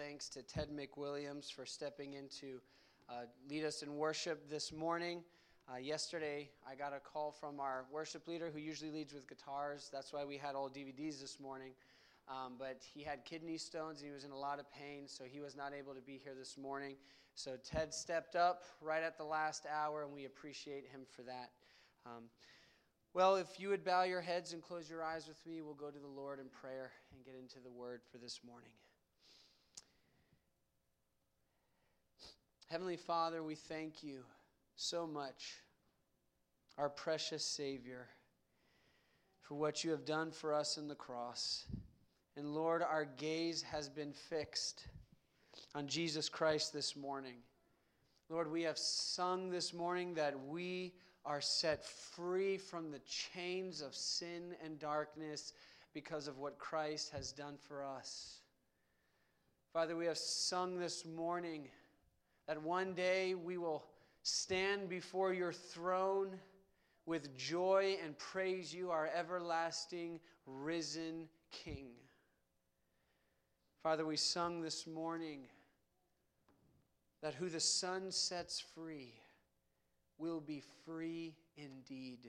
thanks to Ted McWilliams for stepping in to lead us in worship this morning. Yesterday, I got a call from our worship leader who usually leads with guitars. That's why we had all DVDs this morning. But he had kidney stones and he was in a lot of pain, so he was not able to be here this morning. So Ted stepped up right at the last hour, and we appreciate him for that. Well, if you would bow your heads and close your eyes with me, we'll go to the Lord in prayer and get into the word for this morning. Heavenly Father, we thank you so much, our precious Savior, for what you have done for us in the cross. And Lord, our gaze has been fixed on Jesus Christ this morning. Lord, we have sung this morning that we are set free from the chains of sin and darkness because of what Christ has done for us. Father, we have sung this morning that one day we will stand before your throne with joy and praise you, our everlasting risen King. Father, we sung this morning that who the Son sets free will be free indeed.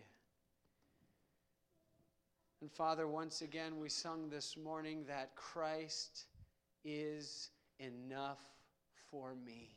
And Father, once again we sung this morning that Christ is enough for me.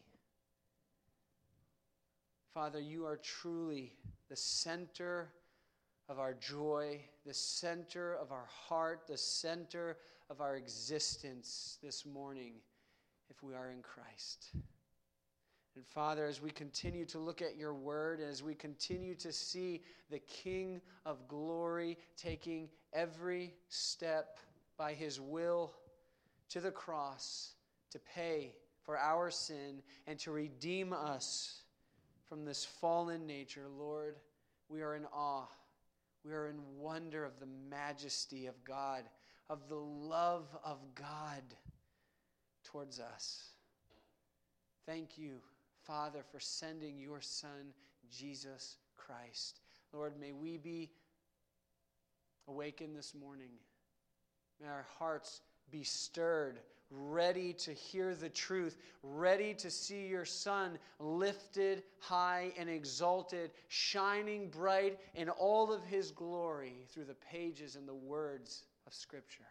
Father, you are truly the center of our joy, the center of our heart, the center of our existence this morning if we are in Christ. And Father, as we continue to look at your word, as we continue to see the King of glory taking every step by his will to the cross to pay for our sin and to redeem us from this fallen nature, Lord, we are in awe. We are in wonder of the majesty of God, of the love of God towards us. Thank you, Father, for sending your Son, Jesus Christ. Lord, may we be awakened this morning. May our hearts be stirred, ready to hear the truth, ready to see your Son lifted high and exalted, shining bright in all of his glory through the pages and the words of Scripture.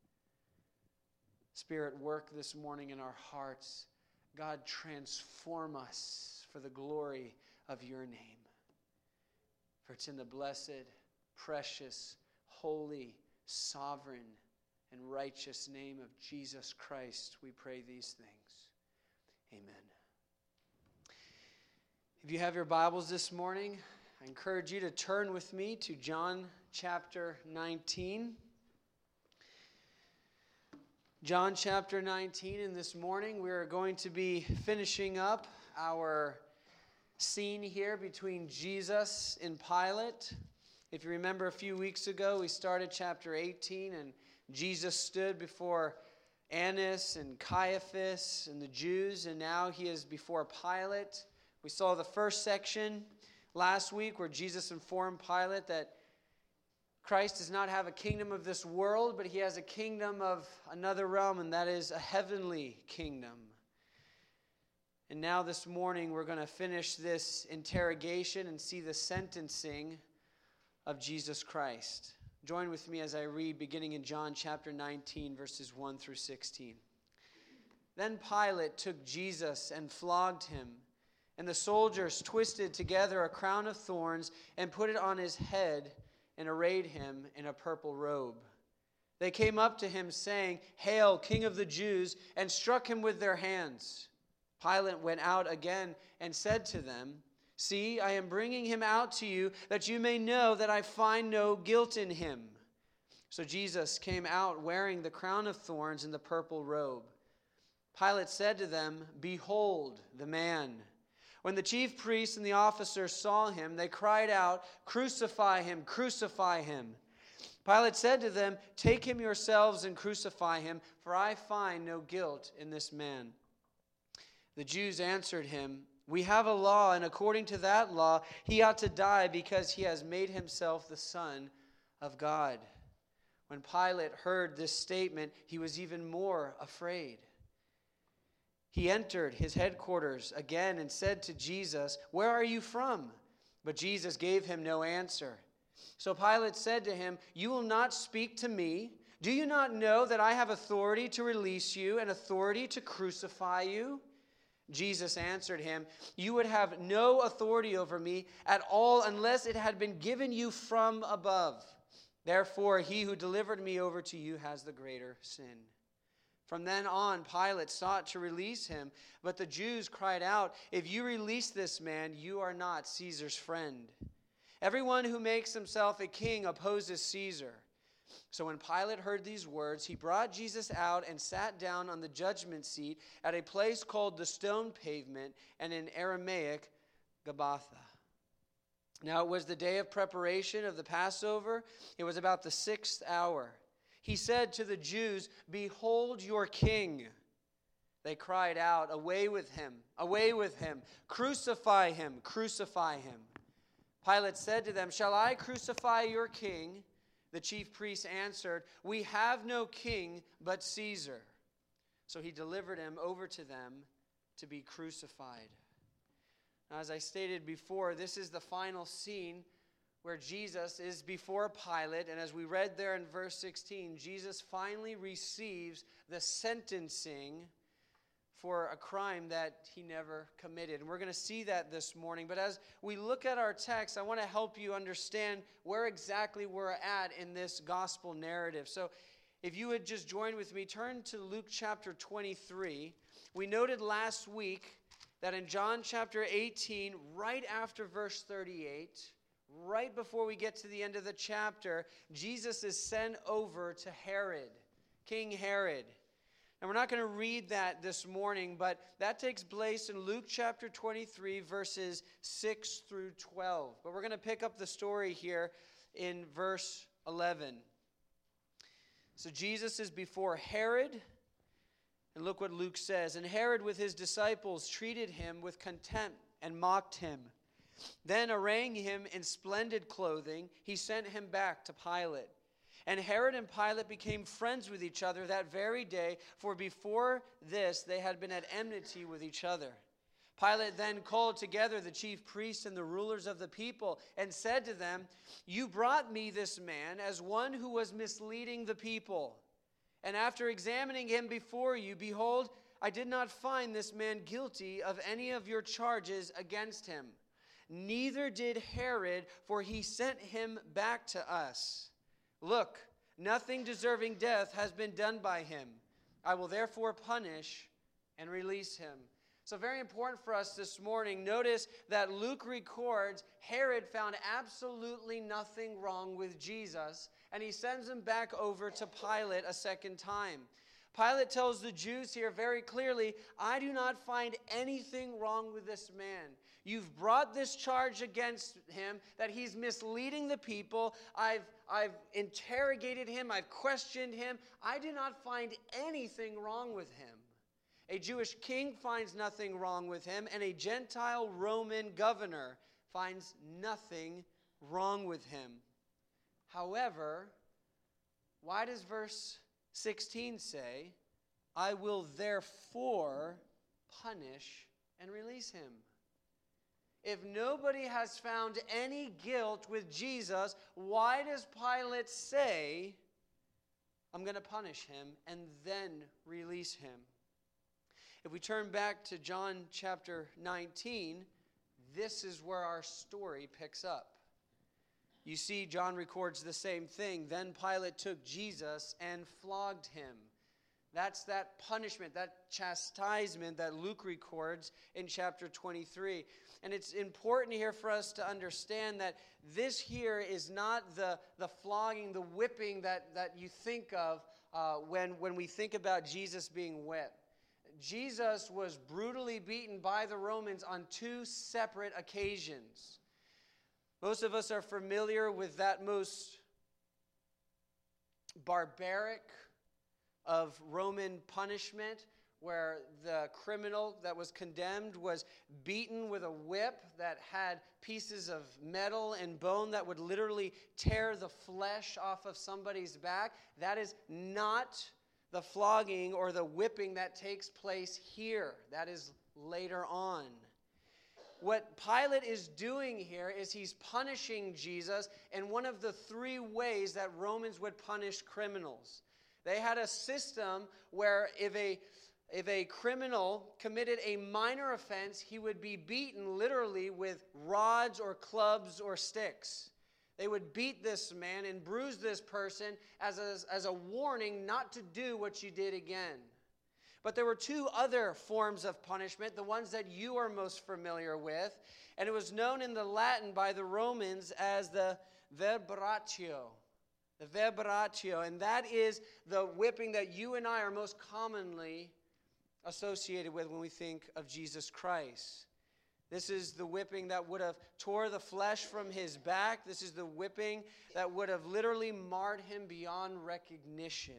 Spirit, work this morning in our hearts. God, transform us for the glory of your name. For it's in the blessed, precious, holy, sovereign, and righteous name of Jesus Christ we pray these things. Amen. If you have your Bibles this morning, I encourage you to turn with me to John chapter 19. John chapter 19, and this morning we are going to be finishing up our scene here between Jesus and Pilate. If you remember a few weeks ago, we started chapter 18, and Jesus stood before Annas and Caiaphas and the Jews, and now he is before Pilate. We saw the first section last week where Jesus informed Pilate that Christ does not have a kingdom of this world, but he has a kingdom of another realm, and that is a heavenly kingdom. And now this morning we're going to finish this interrogation and see the sentencing of Jesus Christ. Join with me as I read, beginning in John chapter 19, verses 1 through 16. Then Pilate took Jesus and flogged him, and the soldiers twisted together a crown of thorns and put it on his head and arrayed him in a purple robe. They came up to him, saying, "Hail, King of the Jews," and struck him with their hands. Pilate went out again and said to them, "See, I am bringing him out to you, that you may know that I find no guilt in him." So Jesus came out wearing the crown of thorns and the purple robe. Pilate said to them, "Behold the man." When the chief priests and the officers saw him, they cried out, "Crucify him, crucify him." Pilate said to them, "Take him yourselves and crucify him, for I find no guilt in this man." The Jews answered him, "We have a law, and according to that law, he ought to die because he has made himself the Son of God." When Pilate heard this statement, he was even more afraid. He entered his headquarters again and said to Jesus, "Where are you from?" But Jesus gave him no answer. So Pilate said to him, "You will not speak to me? Do you not know that I have authority to release you and authority to crucify you?" Jesus answered him, "You would have no authority over me at all unless it had been given you from above. Therefore, he who delivered me over to you has the greater sin." From then on, Pilate sought to release him, but the Jews cried out, "If you release this man, you are not Caesar's friend. Everyone who makes himself a king opposes Caesar." So when Pilate heard these words, he brought Jesus out and sat down on the judgment seat at a place called the Stone Pavement, and in Aramaic, Gabbatha. Now it was the day of preparation of the Passover. It was about the 6th hour. He said to the Jews, "Behold your king." They cried out, "Away with him, away with him, crucify him, crucify him." Pilate said to them, "Shall I crucify your king?" The chief priests answered, "We have no king but Caesar." So he delivered him over to them to be crucified. Now, as I stated before, this is the final scene where Jesus is before Pilate, and as we read there in verse 16, Jesus finally receives the sentencing for a crime that he never committed. And we're going to see that this morning. But as we look at our text, I want to help you understand where exactly we're at in this gospel narrative. So if you would just join with me, turn to Luke chapter 23. We noted last week that in John chapter 18, right after verse 38, right before we get to the end of the chapter, Jesus is sent over to Herod, King Herod. And we're not going to read that this morning, but that takes place in Luke chapter 23, verses 6 through 12. But we're going to pick up the story here in verse 11. So Jesus is before Herod, and look what Luke says. "And Herod with his disciples treated him with contempt and mocked him. Then, arraying him in splendid clothing, he sent him back to Pilate. And Herod and Pilate became friends with each other that very day, for before this they had been at enmity with each other. Pilate then called together the chief priests and the rulers of the people and said to them, 'You brought me this man as one who was misleading the people. And after examining him before you, behold, I did not find this man guilty of any of your charges against him. Neither did Herod, for he sent him back to us. Look, nothing deserving death has been done by him. I will therefore punish and release him.'" So very important for us this morning. Notice that Luke records Herod found absolutely nothing wrong with Jesus, and he sends him back over to Pilate a second time. Pilate tells the Jews here very clearly, "I do not find anything wrong with this man. You've brought this charge against him that he's misleading the people. I've interrogated him. I've questioned him. I do not find anything wrong with him." A Jewish king finds nothing wrong with him, and a Gentile Roman governor finds nothing wrong with him. However, why does verse 16 say, "I will therefore punish and release him"? If nobody has found any guilt with Jesus, why does Pilate say, "I'm going to punish him and then release him"? If we turn back to John chapter 19, this is where our story picks up. You see, John records the same thing. "Then Pilate took Jesus and flogged him." That's that punishment, that chastisement that Luke records in chapter 23. And it's important here for us to understand that this here is not the flogging, the whipping that you think of when we think about Jesus being whipped. Jesus was brutally beaten by the Romans on 2 separate occasions. Most of us are familiar with that most barbaric of Roman punishment, where the criminal that was condemned was beaten with a whip that had pieces of metal and bone that would literally tear the flesh off of somebody's back. That is not the flogging or the whipping that takes place here. That is later on. What Pilate is doing here is he's punishing Jesus in one of the three ways that Romans would punish criminals. They had a system where if a criminal committed a minor offense, he would be beaten literally with rods or clubs or sticks. They would beat this man and bruise this person as a warning not to do what you did again. But there were two other forms of punishment, the ones that you are most familiar with, and it was known in the Latin by the Romans as the vibratio. The vibratio, and that is the whipping that you and I are most commonly associated with when we think of Jesus Christ. This is the whipping that would have tore the flesh from his back. This is the whipping that would have literally marred him beyond recognition.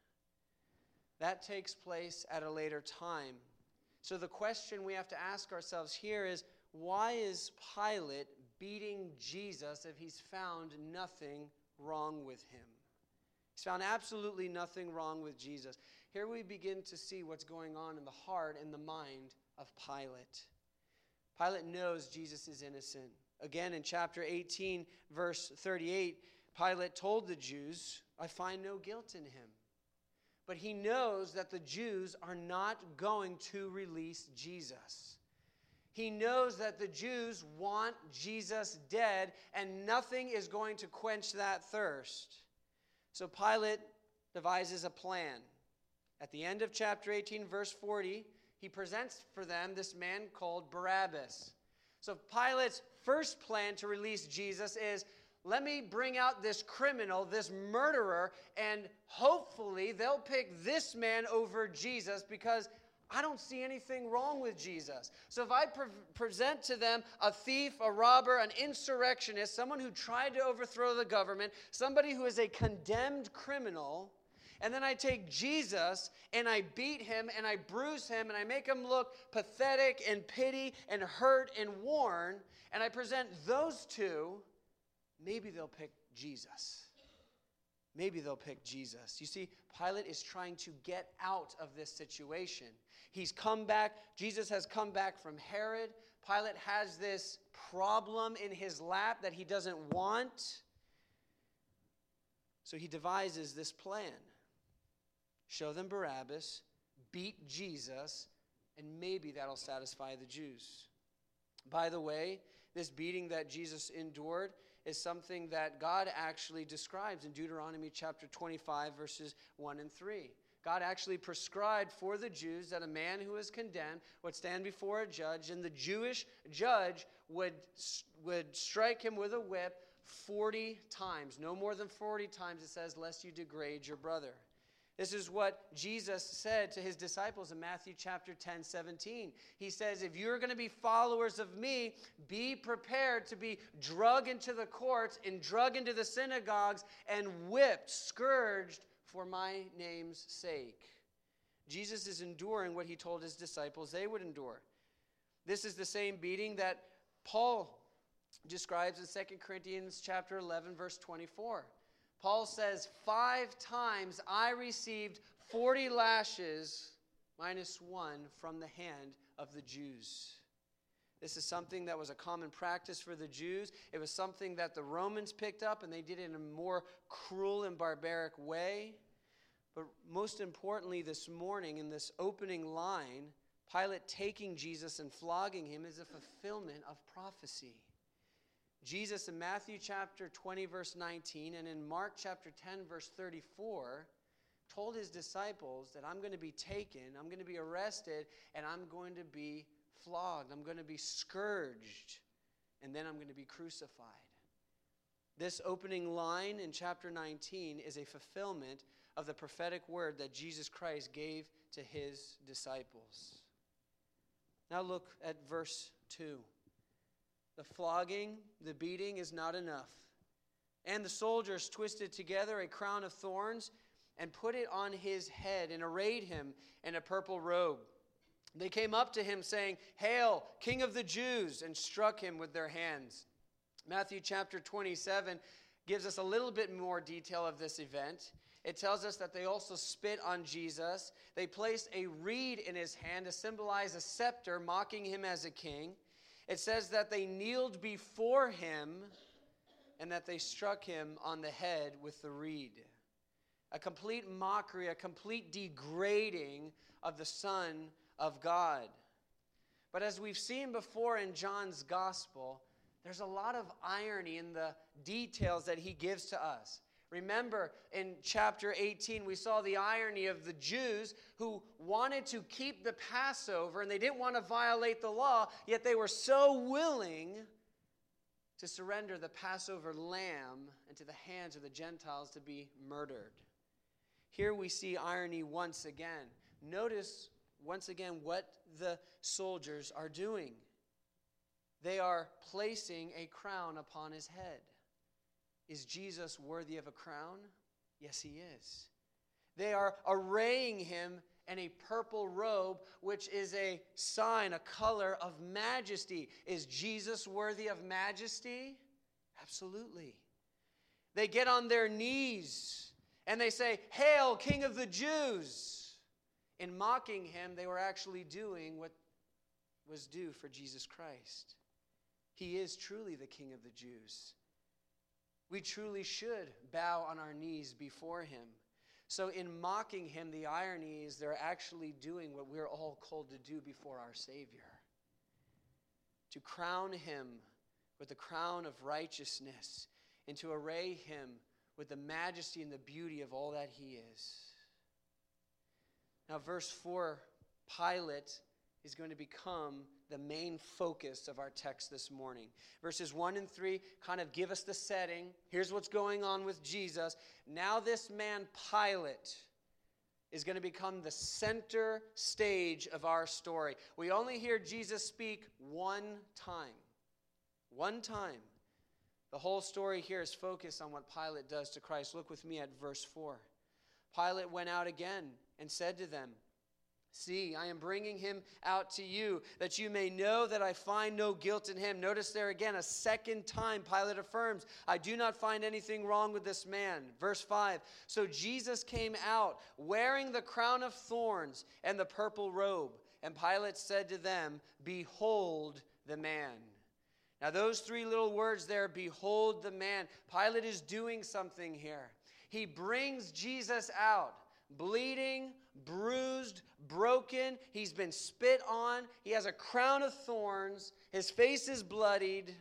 That takes place at a later time. So the question we have to ask ourselves here is, why is Pilate beating Jesus if he's found nothing wrong with him? He's found absolutely nothing wrong with Jesus. Here we begin to see what's going on in the heart and the mind of Pilate. Pilate knows Jesus is innocent. Again, in chapter 18, verse 38, Pilate told the Jews, I find no guilt in him. But he knows that the Jews are not going to release Jesus. He knows that the Jews want Jesus dead, and nothing is going to quench that thirst. So Pilate devises a plan. At the end of chapter 18, verse 40, he presents for them this man called Barabbas. So Pilate's first plan to release Jesus is, let me bring out this criminal, this murderer, and hopefully they'll pick this man over Jesus because I don't see anything wrong with Jesus. So if I present to them a thief, a robber, an insurrectionist, someone who tried to overthrow the government, somebody who is a condemned criminal, and then I take Jesus and I beat him and I bruise him and I make him look pathetic and pity and hurt and worn, and I present those two, maybe they'll pick Jesus. Maybe they'll pick Jesus. You see, Pilate is trying to get out of this situation. He's come back. Jesus has come back from Herod. Pilate has this problem in his lap that he doesn't want. So he devises this plan. Show them Barabbas, beat Jesus, and maybe that'll satisfy the Jews. By the way, this beating that Jesus endured is something that God actually describes in Deuteronomy chapter 25, verses 1 and 3. God actually prescribed for the Jews that a man who is condemned would stand before a judge, and the Jewish judge would strike him with a whip 40 times. No more than 40 times, it says, lest you degrade your brother. This is what Jesus said to his disciples in Matthew chapter 10, 17. He says, if you're going to be followers of me, be prepared to be dragged into the courts and dragged into the synagogues and whipped, scourged for my name's sake. Jesus is enduring what he told his disciples they would endure. This is the same beating that Paul describes in 2 Corinthians chapter 11, verse 24. Paul says, 5 times I received 40 lashes minus 1 from the hand of the Jews. This is something that was a common practice for the Jews. It was something that the Romans picked up, and they did it in a more cruel and barbaric way. But most importantly, this morning, in this opening line, Pilate taking Jesus and flogging him is a fulfillment of prophecy. Jesus in Matthew chapter 20, verse 19, and in Mark chapter 10, verse 34, told his disciples that I'm going to be taken, I'm going to be arrested, and I'm going to be flogged. I'm going to be scourged, and then I'm going to be crucified. This opening line in chapter 19 is a fulfillment of the prophetic word that Jesus Christ gave to his disciples. Now look at verse 2. The flogging, the beating is not enough. And the soldiers twisted together a crown of thorns and put it on his head and arrayed him in a purple robe. They came up to him saying, "Hail, King of the Jews," and struck him with their hands. Matthew chapter 27 gives us a little bit more detail of this event. It tells us that they also spit on Jesus. They placed a reed in his hand to symbolize a scepter, mocking him as a king. It says that they kneeled before him and that they struck him on the head with the reed. A complete mockery, a complete degrading of the Son of God. But as we've seen before in John's gospel, there's a lot of irony in the details that he gives to us. Remember, in chapter 18, we saw the irony of the Jews who wanted to keep the Passover, and they didn't want to violate the law, yet they were so willing to surrender the Passover lamb into the hands of the Gentiles to be murdered. Here we see irony once again. Notice once again what the soldiers are doing. They are placing a crown upon his head. Is Jesus worthy of a crown? Yes, he is. They are arraying him in a purple robe, which is a sign, a color of majesty. Is Jesus worthy of majesty? Absolutely. They get on their knees and they say, "Hail, King of the Jews!" In mocking him, they were actually doing what was due for Jesus Christ. He is truly the King of the Jews. We truly should bow on our knees before him. So in mocking him, the irony is they're actually doing what we're all called to do before our Savior. To crown him with the crown of righteousness and to array him with the majesty and the beauty of all that he is. Now verse 4, Pilate is going to become the main focus of our text this morning. Verses 1 and 3 kind of give us the setting. Here's what's going on with Jesus. Now this man Pilate is going to become the center stage of our story. We only hear Jesus speak one time. One time. The whole story here is focused on what Pilate does to Christ. Look with me at verse 4. Pilate went out again and said to them, "See, I am bringing him out to you, that you may know that I find no guilt in him." Notice there again, a second time, Pilate affirms, "I do not find anything wrong with this man." Verse 5, so Jesus came out, wearing the crown of thorns and the purple robe. And Pilate said to them, "Behold the man." Now those three little words there, "behold the man." Pilate is doing something here. He brings Jesus out, bleeding, bruised, broken. He's been spit on. He has a crown of thorns. His face is bloodied.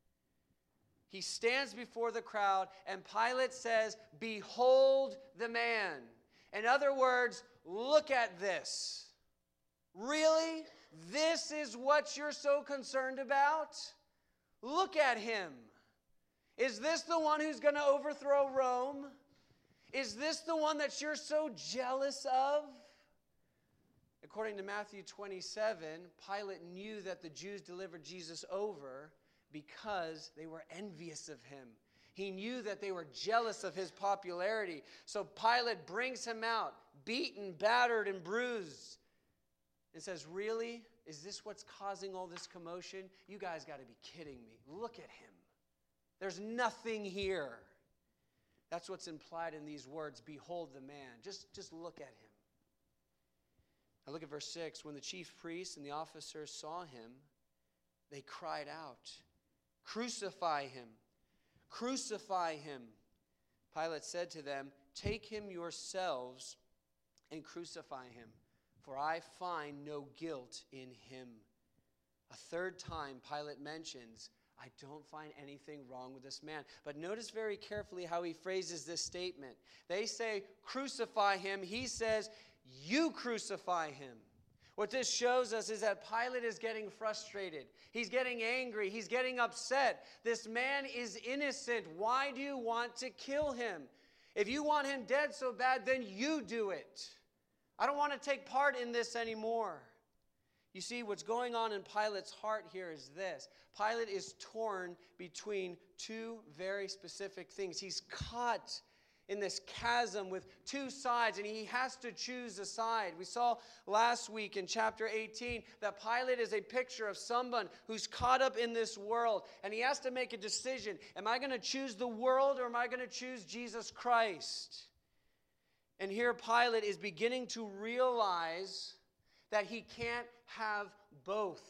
He stands before the crowd, and Pilate says, "Behold the man." In other words, look at this. Really? This is what you're so concerned about? Look at him. Is this the one who's going to overthrow Rome? Is this the one that you're so jealous of? According to Matthew 27, Pilate knew that the Jews delivered Jesus over because they were envious of him. He knew that they were jealous of his popularity. So Pilate brings him out, beaten, battered, and bruised, and says, "Really? Is this what's causing all this commotion? You guys got to be kidding me. Look at him. There's nothing here." That's what's implied in these words, "Behold the man." Just look at him. Now look at verse 6. When the chief priests and the officers saw him, they cried out, "Crucify him! Crucify him!" Pilate said to them, "Take him yourselves and crucify him, for I find no guilt in him." A third time, Pilate mentions, "I don't find anything wrong with this man." But notice very carefully how he phrases this statement. They say, "Crucify him." He says, "You crucify him." What this shows us is that Pilate is getting frustrated. He's getting angry. He's getting upset. This man is innocent. Why do you want to kill him? If you want him dead so bad, then you do it. I don't want to take part in this anymore. You see, what's going on in Pilate's heart here is this. Pilate is torn between two very specific things. He's caught in this chasm with two sides, and he has to choose a side. We saw last week in chapter 18 that Pilate is a picture of someone who's caught up in this world, and he has to make a decision. Am I going to choose the world, or am I going to choose Jesus Christ? And here Pilate is beginning to realize that he can't have both.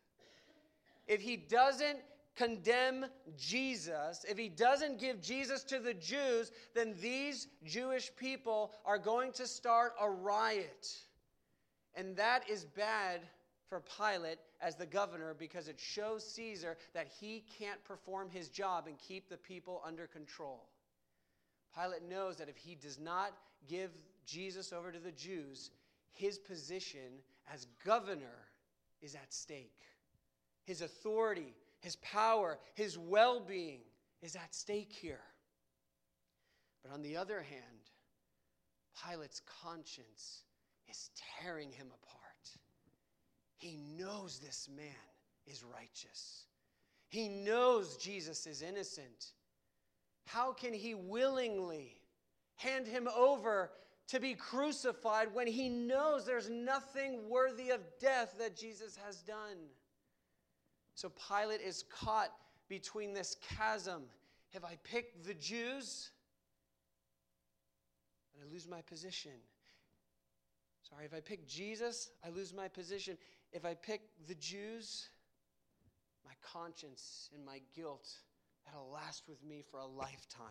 If he doesn't condemn Jesus, if he doesn't give Jesus to the Jews, then these Jewish people are going to start a riot. And that is bad for Pilate as the governor, because it shows Caesar that he can't perform his job and keep the people under control. Pilate knows that if he does not give Jesus over to the Jews, his position as governor is at stake. His authority, his power, his well-being is at stake here. But on the other hand, Pilate's conscience is tearing him apart. He knows this man is righteous. He knows Jesus is innocent. How can he willingly hand him over to be crucified when he knows there's nothing worthy of death that Jesus has done? So Pilate is caught between this chasm. If I pick the Jews, then I lose my position. If I pick Jesus, I lose my position. If I pick the Jews, my conscience and my guilt, that'll last with me for a lifetime.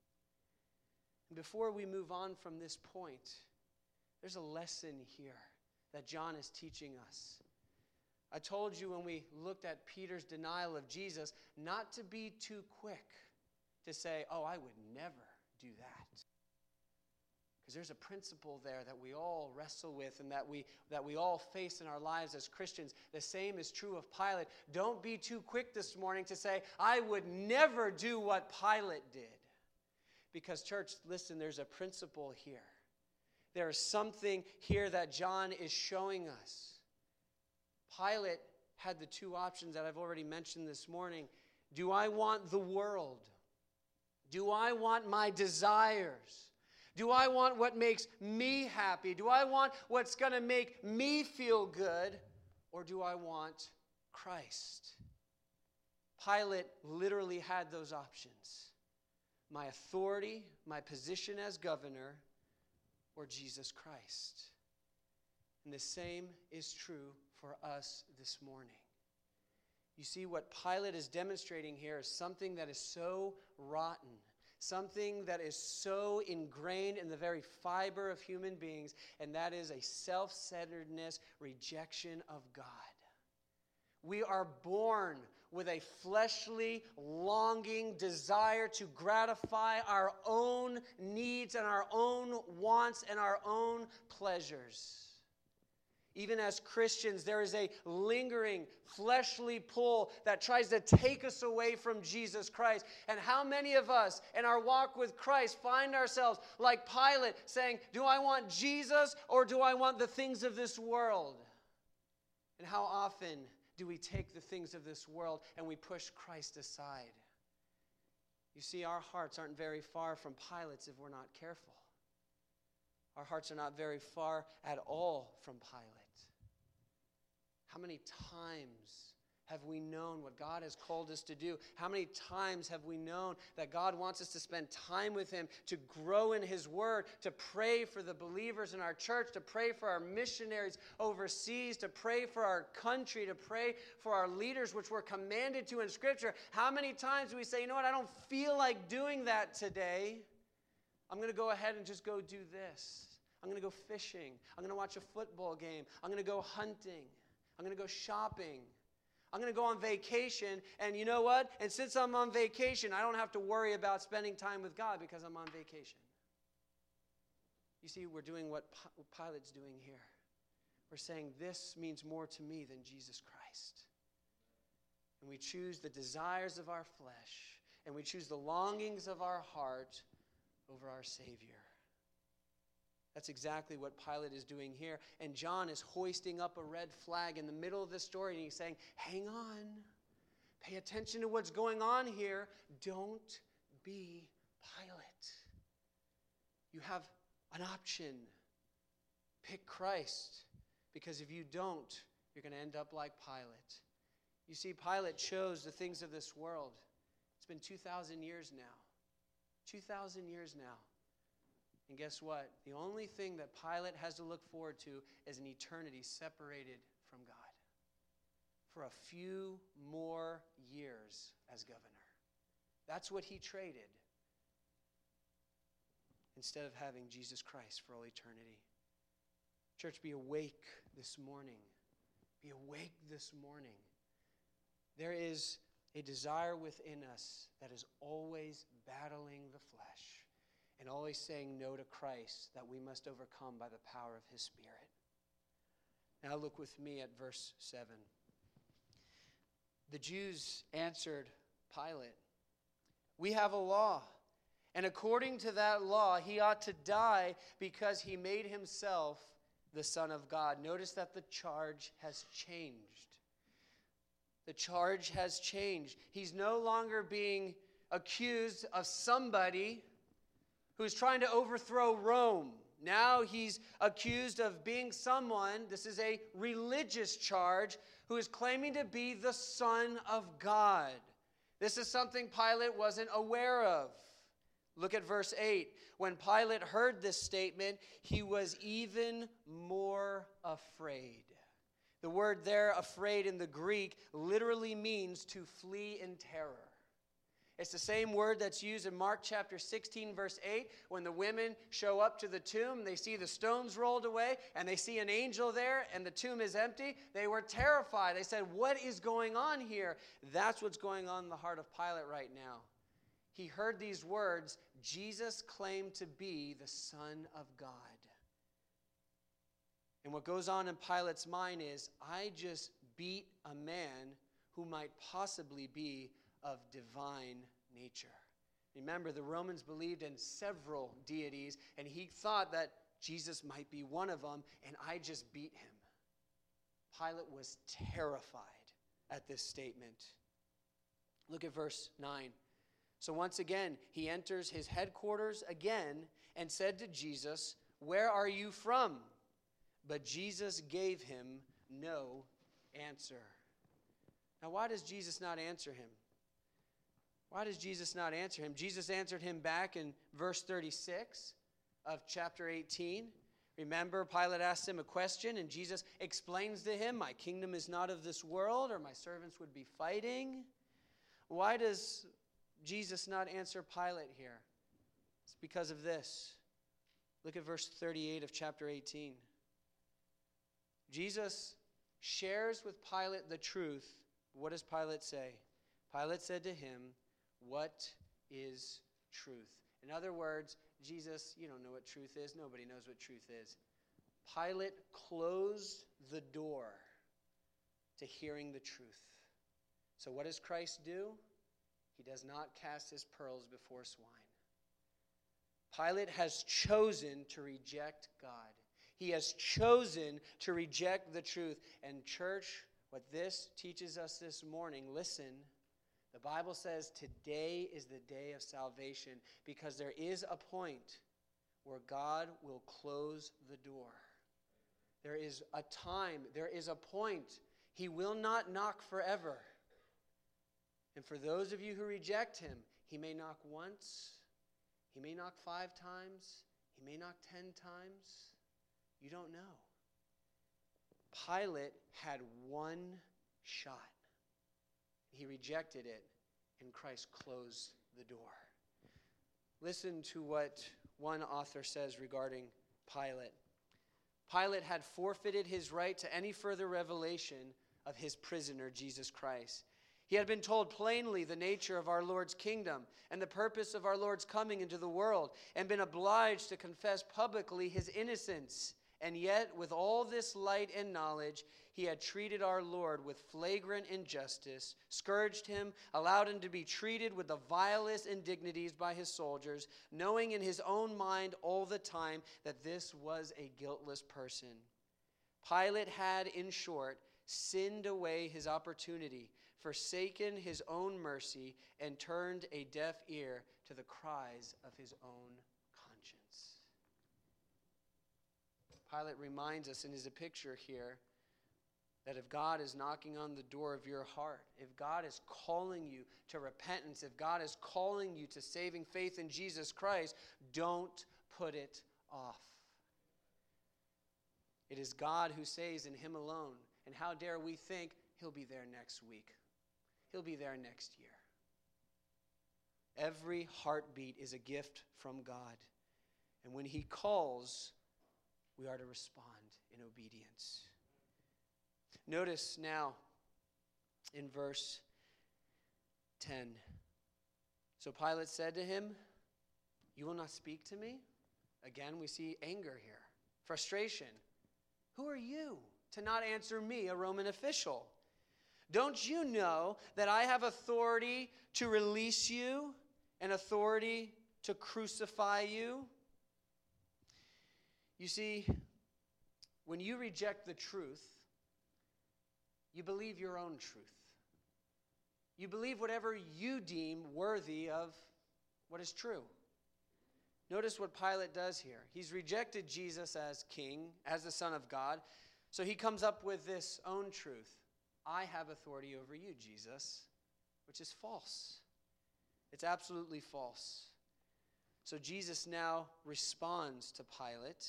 And before we move on from this point, there's a lesson here that John is teaching us. I told you when we looked at Peter's denial of Jesus, not to be too quick to say, oh, I would never do that. Because there's a principle there that we all wrestle with and that we all face in our lives as Christians. The same is true of Pilate. Don't be too quick this morning to say, I would never do what Pilate did. Because, church, listen, there's a principle here. There is something here that John is showing us. Pilate had the two options that I've already mentioned this morning. Do I want the world? Do I want my desires? Do I want what makes me happy? Do I want what's going to make me feel good? Or do I want Christ? Pilate literally had those options. My authority, my position as governor, or Jesus Christ. And the same is true for us this morning. You see, what Pilate is demonstrating here is something that is so rotten, something that is so ingrained in the very fiber of human beings, and that is a self-centeredness, rejection of God. We are born with a fleshly, longing desire to gratify our own needs and our own wants and our own pleasures. Even as Christians, there is a lingering fleshly pull that tries to take us away from Jesus Christ. And how many of us in our walk with Christ find ourselves like Pilate saying, do I want Jesus or do I want the things of this world? And how often do we take the things of this world and we push Christ aside? You see, our hearts aren't very far from Pilate's if we're not careful. Our hearts are not very far at all from Pilate. How many times have we known what God has called us to do? How many times have we known that God wants us to spend time with Him, to grow in His Word, to pray for the believers in our church, to pray for our missionaries overseas, to pray for our country, to pray for our leaders, which we're commanded to in Scripture? How many times do we say, you know what, I don't feel like doing that today. I'm going to go ahead and just go do this. I'm going to go fishing. I'm going to watch a football game. I'm going to go hunting. I'm going to go shopping. I'm going to go on vacation. And you know what? And since I'm on vacation, I don't have to worry about spending time with God because I'm on vacation. You see, we're doing what Pilate's doing here. We're saying this means more to me than Jesus Christ. And we choose the desires of our flesh, and we choose the longings of our heart over our Savior. That's exactly what Pilate is doing here. And John is hoisting up a red flag in the middle of the story, and he's saying, hang on. Pay attention to what's going on here. Don't be Pilate. You have an option. Pick Christ. Because if you don't, you're going to end up like Pilate. You see, Pilate chose the things of this world. It's been 2,000 years now. 2,000 years now. And guess what? The only thing that Pilate has to look forward to is an eternity separated from God for a few more years as governor. That's what he traded instead of having Jesus Christ for all eternity. Church, be awake this morning. Be awake this morning. There is a desire within us that is always battling the flesh and always saying no to Christ that we must overcome by the power of his Spirit. Now look with me at verse 7. The Jews answered Pilate, "We have a law, and according to that law, he ought to die because he made himself the Son of God." Notice that the charge has changed. The charge has changed. He's no longer being accused of somebody who's trying to overthrow Rome. Now he's accused of being someone, this is a religious charge, who is claiming to be the Son of God. This is something Pilate wasn't aware of. Look at verse 8. When Pilate heard this statement, he was even more afraid. The word there, afraid, in the Greek, literally means to flee in terror. It's the same word that's used in Mark chapter 16, verse 8, when the women show up to the tomb, they see the stones rolled away, and they see an angel there, and the tomb is empty. They were terrified. They said, "What is going on here?" That's what's going on in the heart of Pilate right now. He heard these words, Jesus claimed to be the Son of God. And what goes on in Pilate's mind is, I just beat a man who might possibly be of divine nature. Remember, the Romans believed in several deities, and he thought that Jesus might be one of them, and I just beat him. Pilate was terrified at this statement. Look at verse 9. So once again, he enters his headquarters again and said to Jesus, "Where are you from?" But Jesus gave him no answer. Now, why does Jesus not answer him? Why does Jesus not answer him? Jesus answered him back in verse 36 of chapter 18. Remember, Pilate asked him a question, and Jesus explains to him, "My kingdom is not of this world, or my servants would be fighting." Why does Jesus not answer Pilate here? It's because of this. Look at verse 38 of chapter 18. Jesus shares with Pilate the truth. What does Pilate say? Pilate said to him, "What is truth?" In other words, Jesus, you don't know what truth is. Nobody knows what truth is. Pilate closed the door to hearing the truth. So what does Christ do? He does not cast his pearls before swine. Pilate has chosen to reject God. He has chosen to reject the truth. And church, what this teaches us this morning, listen, the Bible says today is the day of salvation, because there is a point where God will close the door. There is a time, there is a point. He will not knock forever. And for those of you who reject him, he may knock once, he may knock 5 times, he may knock 10 times. You don't know. Pilate had one shot. He rejected it, and Christ closed the door. Listen to what one author says regarding Pilate. Pilate had forfeited his right to any further revelation of his prisoner, Jesus Christ. He had been told plainly the nature of our Lord's kingdom and the purpose of our Lord's coming into the world, and been obliged to confess publicly his innocence. And yet, with all this light and knowledge, he had treated our Lord with flagrant injustice, scourged him, allowed him to be treated with the vilest indignities by his soldiers, knowing in his own mind all the time that this was a guiltless person. Pilate had, in short, sinned away his opportunity, forsaken his own mercy, and turned a deaf ear to the cries of his own conscience. Pilate reminds us, and is a picture here, that if God is knocking on the door of your heart, if God is calling you to repentance, if God is calling you to saving faith in Jesus Christ, don't put it off. It is God who saves, and him alone. And how dare we think he'll be there next week? He'll be there next year. Every heartbeat is a gift from God. And when he calls, we are to respond in obedience. Notice now in verse 10. So Pilate said to him, "You will not speak to me?" Again, we see anger here, frustration. Who are you to not answer me, a Roman official? Don't you know that I have authority to release you and authority to crucify you? You see, when you reject the truth, you believe your own truth. You believe whatever you deem worthy of what is true. Notice what Pilate does here. He's rejected Jesus as king, as the Son of God. So he comes up with this own truth. I have authority over you, Jesus, which is false. It's absolutely false. So Jesus now responds to Pilate,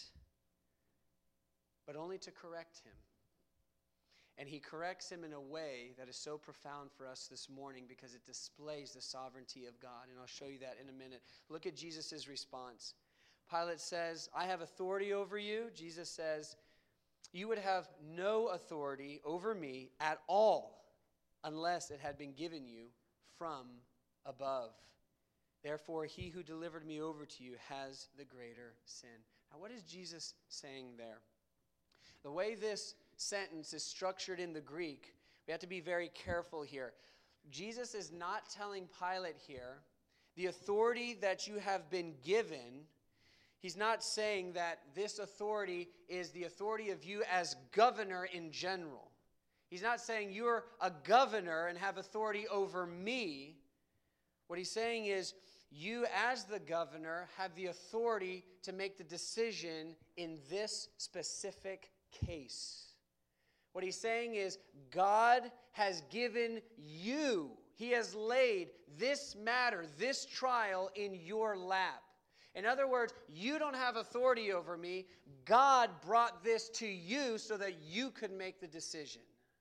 but only to correct him. And he corrects him in a way that is so profound for us this morning because it displays the sovereignty of God. And I'll show you that in a minute. Look at Jesus' response. Pilate says, I have authority over you. Jesus says, you would have no authority over me at all unless it had been given you from above. Therefore, he who delivered me over to you has the greater sin. Now, what is Jesus saying there? The way this sentence is structured in the Greek, we have to be very careful here. Jesus is not telling Pilate here, the authority that you have been given, he's not saying that this authority is the authority of you as governor in general. He's not saying you're a governor and have authority over me. What he's saying is you as the governor have the authority to make the decision in this specific case. What he's saying is God has given you, he has laid this matter, this trial in your lap. In other words, you don't have authority over me. God brought this to you so that you could make the decision.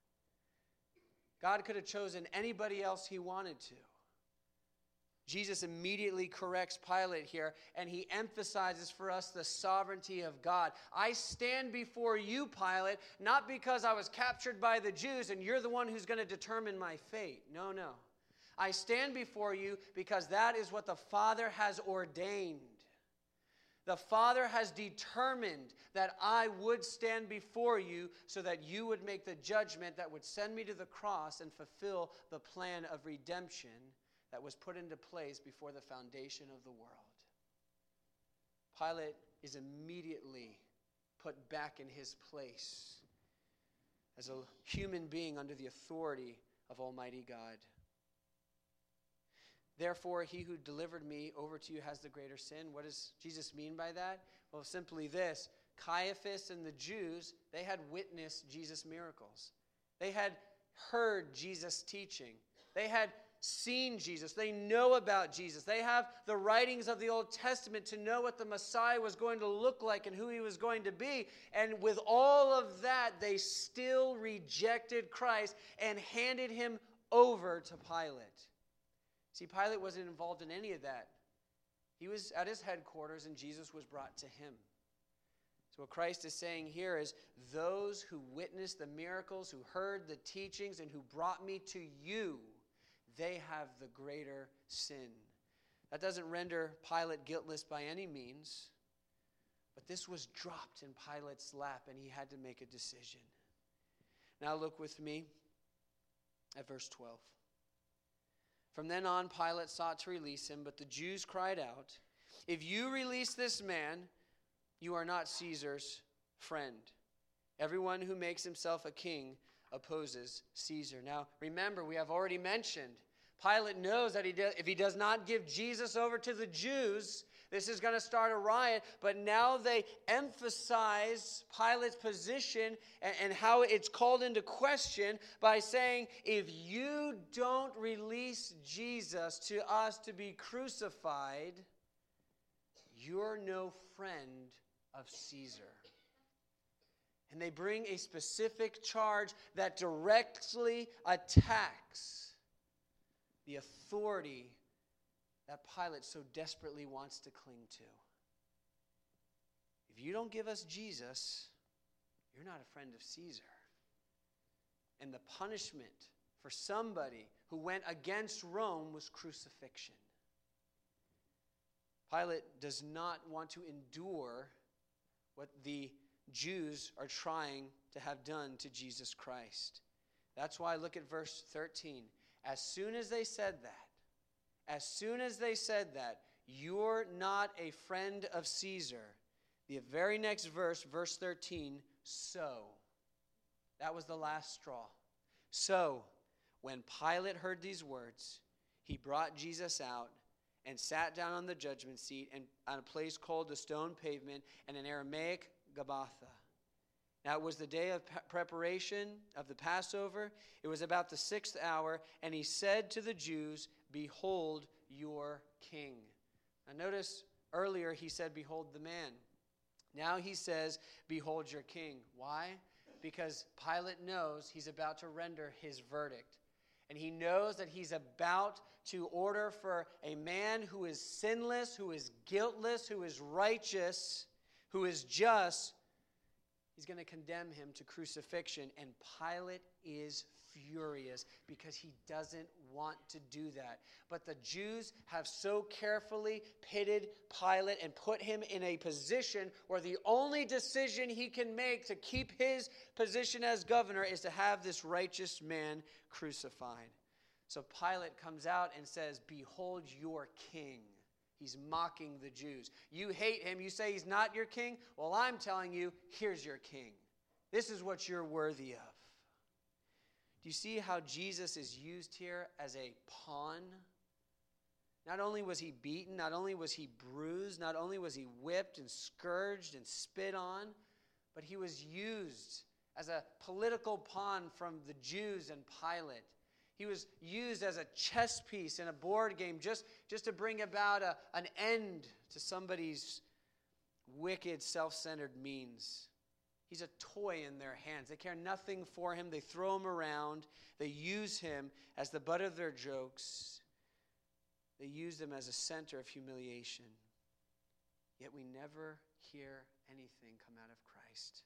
God could have chosen anybody else he wanted to. Jesus immediately corrects Pilate here, and he emphasizes for us the sovereignty of God. I stand before you, Pilate, not because I was captured by the Jews and you're the one who's going to determine my fate. No, no. I stand before you because that is what the Father has ordained. The Father has determined that I would stand before you so that you would make the judgment that would send me to the cross and fulfill the plan of redemption that was put into place before the foundation of the world. Pilate is immediately put back in his place as a human being under the authority of Almighty God. Therefore, he who delivered me over to you has the greater sin. What does Jesus mean by that? Well, simply this. Caiaphas and the Jews, they had witnessed Jesus' miracles. They had heard Jesus' teaching. They had seen Jesus. They know about Jesus. They have the writings of the Old Testament to know what the Messiah was going to look like and who he was going to be. And with all of that, they still rejected Christ and handed him over to Pilate. See, Pilate wasn't involved in any of that. He was at his headquarters and Jesus was brought to him. So what Christ is saying here is those who witnessed the miracles, who heard the teachings, and who brought me to you, they have the greater sin. That doesn't render Pilate guiltless by any means, but this was dropped in Pilate's lap and he had to make a decision. Now look with me at verse 12. From then on, Pilate sought to release him, but the Jews cried out, "If you release this man, you are not Caesar's friend. Everyone who makes himself a king opposes Caesar." Now, remember, we have already mentioned, Pilate knows that if he does not give Jesus over to the Jews, this is going to start a riot. But now they emphasize Pilate's position and how it's called into question by saying, if you don't release Jesus to us to be crucified, you're no friend of Caesar. And they bring a specific charge that directly attacks the authority that Pilate so desperately wants to cling to. If you don't give us Jesus, you're not a friend of Caesar. And the punishment for somebody who went against Rome was crucifixion. Pilate does not want to endure what the Jews are trying to have done to Jesus Christ. That's why look at verse 13. As soon as they said that, you're not a friend of Caesar, the very next verse, verse 13, so. That was the last straw. So, when Pilate heard these words, he brought Jesus out and sat down on the judgment seat and on a place called the Stone Pavement and in Aramaic, Gabbatha. Now it was the day of preparation of the Passover. It was about the 6th hour, and he said to the Jews, "Behold your king." Now notice earlier he said, "Behold the man." Now he says, "Behold your king." Why? Because Pilate knows he's about to render his verdict. And he knows that he's about to order for a man who is sinless, who is guiltless, who is righteous, who is just. He's going to condemn him to crucifixion. And Pilate is furious because he doesn't want to do that. But the Jews have so carefully pitted Pilate and put him in a position where the only decision he can make to keep his position as governor is to have this righteous man crucified. So Pilate comes out and says, "Behold your king." He's mocking the Jews. You hate him. You say he's not your king. Well, I'm telling you, here's your king. This is what you're worthy of. Do you see how Jesus is used here as a pawn? Not only was he beaten, not only was he bruised, not only was he whipped and scourged and spit on, but he was used as a political pawn from the Jews and Pilate. He was used as a chess piece in a board game just to bring about an end to somebody's wicked, self-centered means. He's a toy in their hands. They care nothing for him. They throw him around. They use him as the butt of their jokes. They use him as a center of humiliation. Yet we never hear anything come out of Christ.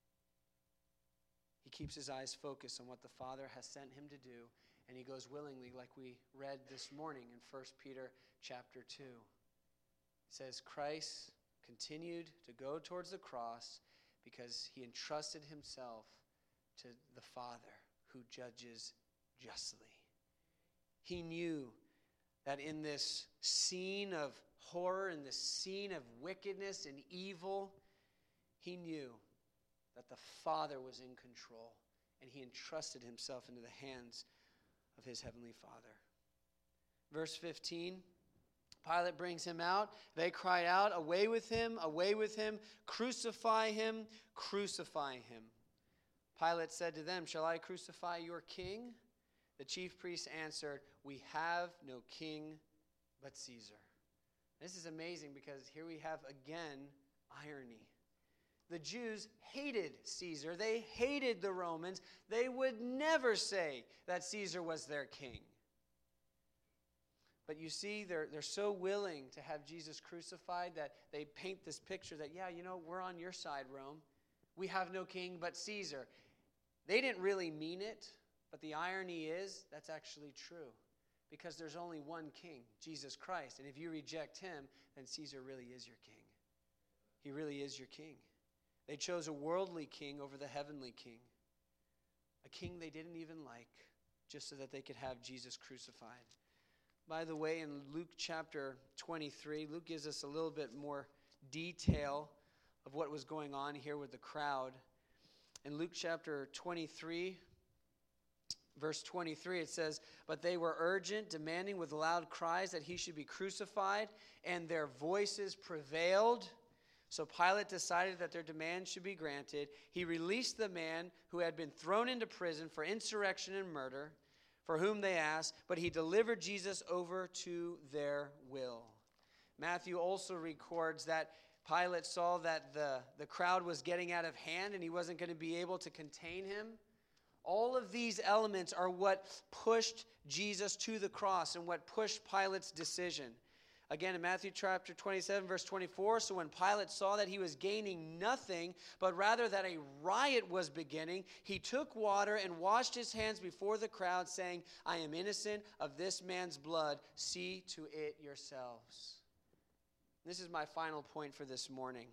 He keeps his eyes focused on what the Father has sent him to do, and he goes willingly, like we read this morning in 1 Peter chapter 2. It says, Christ continued to go towards the cross because he entrusted himself to the Father who judges justly. He knew that in this scene of horror, in this scene of wickedness and evil, he knew that the Father was in control, and he entrusted himself into the hands of his heavenly Father. Verse 15, Pilate brings him out. They cry out, away with him, crucify him, crucify him. Pilate said to them, shall I crucify your king? The chief priests answered, we have no king but Caesar. This is amazing because here we have again irony. The Jews hated Caesar. They hated the Romans. They would never say that Caesar was their king. But you see, they're so willing to have Jesus crucified that they paint this picture that, yeah, we're on your side, Rome. We have no king but Caesar. They didn't really mean it, but the irony is that's actually true. Because there's only one king, Jesus Christ. And if you reject him, then Caesar really is your king. He really is your king. They chose a worldly king over the heavenly king. A king they didn't even like, just so that they could have Jesus crucified. By the way, in Luke chapter 23, Luke gives us a little bit more detail of what was going on here with the crowd. In Luke chapter 23, verse 23, it says, but they were urgent, demanding with loud cries that he should be crucified, and their voices prevailed. So Pilate decided that their demand should be granted. He released the man who had been thrown into prison for insurrection and murder, for whom they asked, but he delivered Jesus over to their will. Matthew also records that Pilate saw that the crowd was getting out of hand and he wasn't going to be able to contain him. All of these elements are what pushed Jesus to the cross and what pushed Pilate's decision. Again, in Matthew chapter 27, verse 24, so when Pilate saw that he was gaining nothing, but rather that a riot was beginning, he took water and washed his hands before the crowd, saying, I am innocent of this man's blood. See to it yourselves. This is my final point for this morning.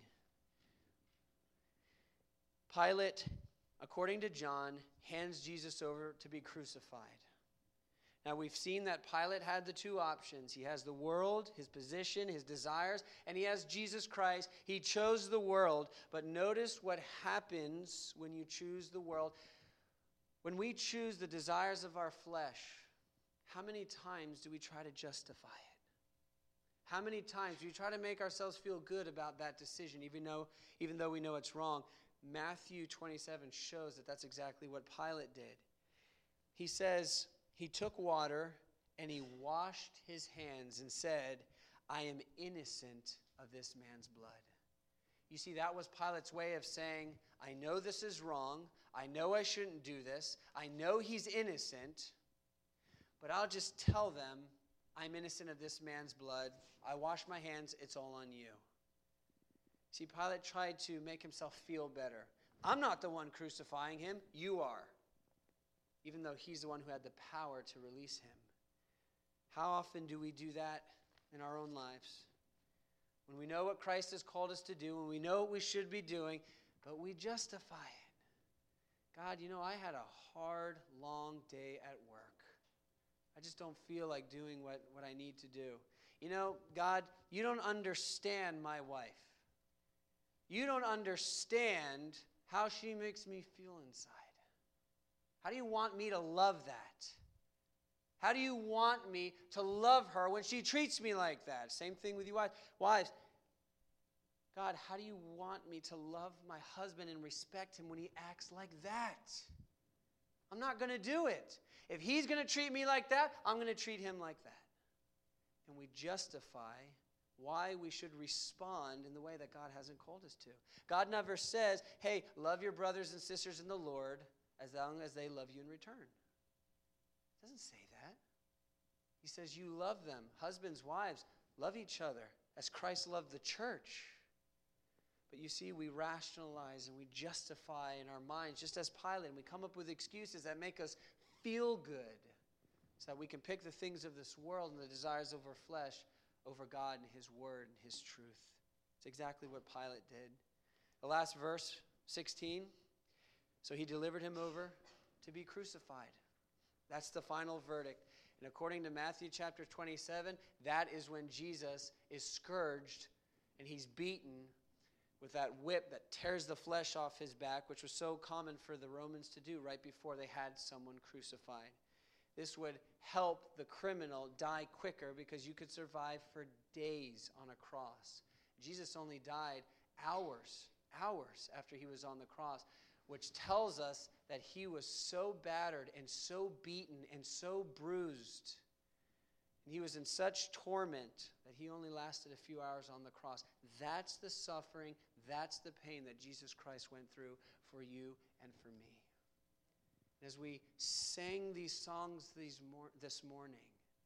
Pilate, according to John, hands Jesus over to be crucified. Now, we've seen that Pilate had the two options. He has the world, his position, his desires, and he has Jesus Christ. He chose the world. But notice what happens when you choose the world. When we choose the desires of our flesh, how many times do we try to justify it? How many times do we try to make ourselves feel good about that decision, even though we know it's wrong? Matthew 27 shows that that's exactly what Pilate did. He says, he took water and he washed his hands and said, I am innocent of this man's blood. You see, that was Pilate's way of saying, I know this is wrong. I know I shouldn't do this. I know he's innocent. But I'll just tell them, I'm innocent of this man's blood. I wash my hands. It's all on you. See, Pilate tried to make himself feel better. I'm not the one crucifying him. You are. Even though he's the one who had the power to release him. How often do we do that in our own lives? When we know what Christ has called us to do, when we know what we should be doing, but we justify it. God, I had a hard, long day at work. I just don't feel like doing what I need to do. God, you don't understand my wife. You don't understand how she makes me feel inside. How do you want me to love that? How do you want me to love her when she treats me like that? Same thing with you wives. God, how do you want me to love my husband and respect him when he acts like that? I'm not going to do it. If he's going to treat me like that, I'm going to treat him like that. And we justify why we should respond in the way that God hasn't called us to. God never says, hey, love your brothers and sisters in the Lord as long as they love you in return. It doesn't say that. He says you love them. Husbands, wives, love each other as Christ loved the church. But you see, we rationalize and we justify in our minds, just as Pilate, and we come up with excuses that make us feel good so that we can pick the things of this world and the desires of our flesh over God and his word and his truth. It's exactly what Pilate did. The last verse, 16. So he delivered him over to be crucified. That's the final verdict. And according to Matthew chapter 27, that is when Jesus is scourged and he's beaten with that whip that tears the flesh off his back, which was so common for the Romans to do right before they had someone crucified. This would help the criminal die quicker because you could survive for days on a cross. Jesus only died hours after he was on the cross, which tells us that he was so battered and so beaten and so bruised. And he was in such torment that he only lasted a few hours on the cross. That's the suffering, that's the pain that Jesus Christ went through for you and for me. And as we sang these songs this morning,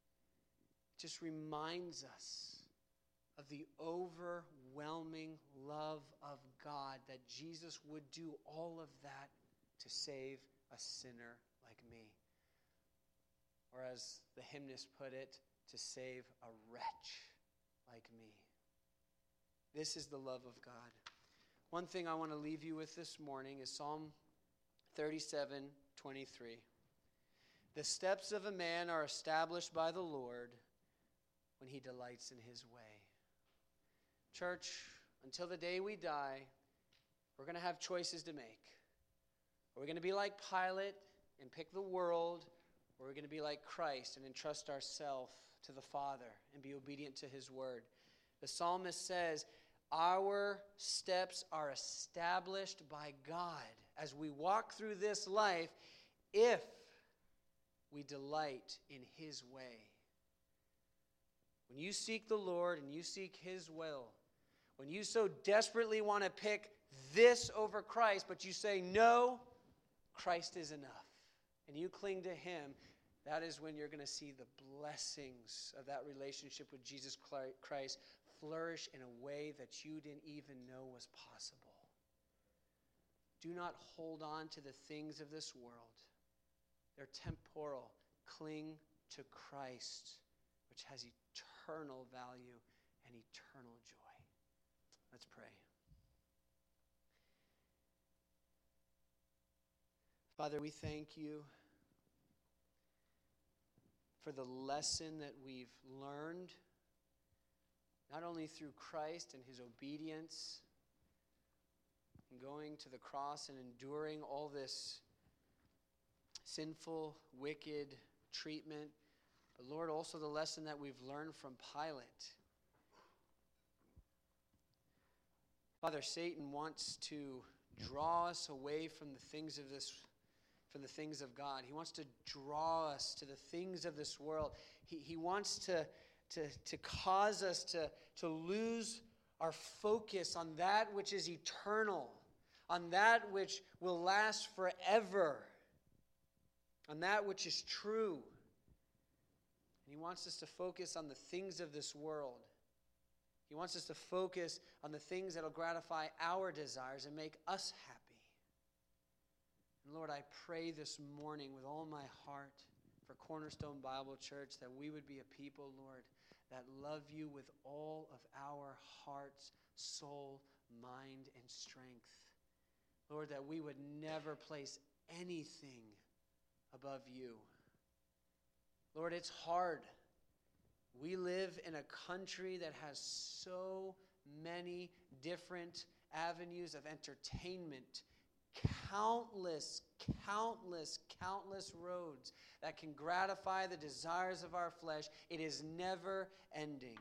it just reminds us of the overwhelming love of God, that Jesus would do all of that to save a sinner like me. Or as the hymnist put it, to save a wretch like me. This is the love of God. One thing I want to leave you with this morning is Psalm 37:23. The steps of a man are established by the Lord when he delights in his way. Church, until the day we die, we're going to have choices to make. Are we going to be like Pilate and pick the world, or are we going to be like Christ and entrust ourselves to the Father and be obedient to his word? The psalmist says, our steps are established by God as we walk through this life if we delight in his way. when you seek the Lord and you seek His will, when you so desperately want to pick this over Christ, but you say, no, Christ is enough, and you cling to Him, that is when you're going to see the blessings of that relationship with Jesus Christ flourish in a way that you didn't even know was possible. Do not hold on to the things of this world. They're temporal. Cling to Christ, which has eternal value and eternal joy. Let's pray. Father, we thank you for the lesson that we've learned, not only through Christ and His obedience, and going to the cross and enduring all this sinful, wicked treatment, but Lord, also the lesson that we've learned from Pilate. Father, Satan wants to draw us away from the things of God. He wants to draw us to the things of this world. He wants to cause us to lose our focus on that which is eternal, on that which will last forever, on that which is true. And He wants us to focus on the things of this world. He wants us to focus on the things that will gratify our desires and make us happy. And Lord, I pray this morning with all my heart for Cornerstone Bible Church that we would be a people, Lord, that love you with all of our hearts, soul, mind, and strength. Lord, that we would never place anything above you. Lord, it's hard. We live in a country that has so many different avenues of entertainment, countless roads that can gratify the desires of our flesh. It is never ending.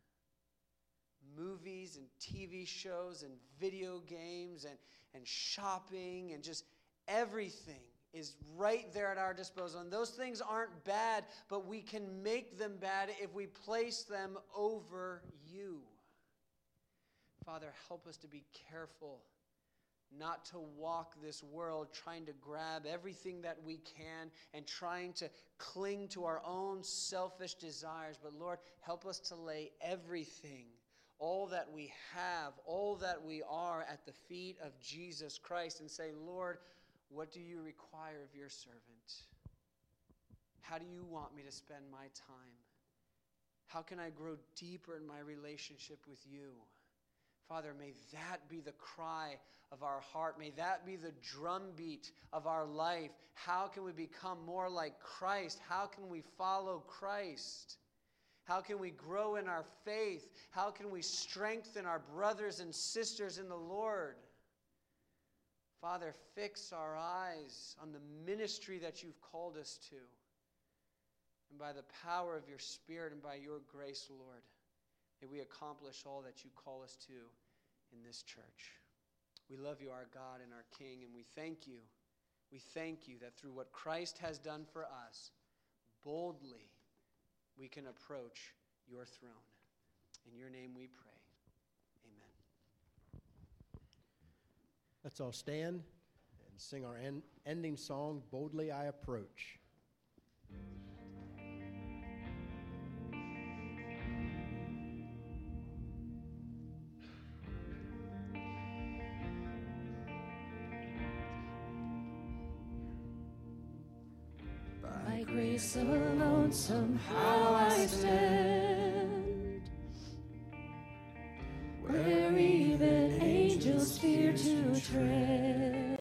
Movies and TV shows and video games and shopping and just everything is right there at our disposal. And those things aren't bad, but we can make them bad if we place them over you. Father, help us to be careful not to walk this world trying to grab everything that we can and trying to cling to our own selfish desires. But Lord, help us to lay everything, all that we have, all that we are at the feet of Jesus Christ and say, Lord, what do you require of your servant? How do you want me to spend my time? How can I grow deeper in my relationship with you? Father, may that be the cry of our heart. May that be the drumbeat of our life. How can we become more like Christ? How can we follow Christ? How can we grow in our faith? How can we strengthen our brothers and sisters in the Lord? Father, fix our eyes on the ministry that you've called us to. And by the power of your Spirit and by your grace, Lord, may we accomplish all that you call us to in this church. We love you, our God and our King, and we thank you. We thank you that through what Christ has done for us, boldly we can approach your throne. In your name we pray. Amen. Let's all stand and sing our ending song, Boldly I Approach. By grace alone, so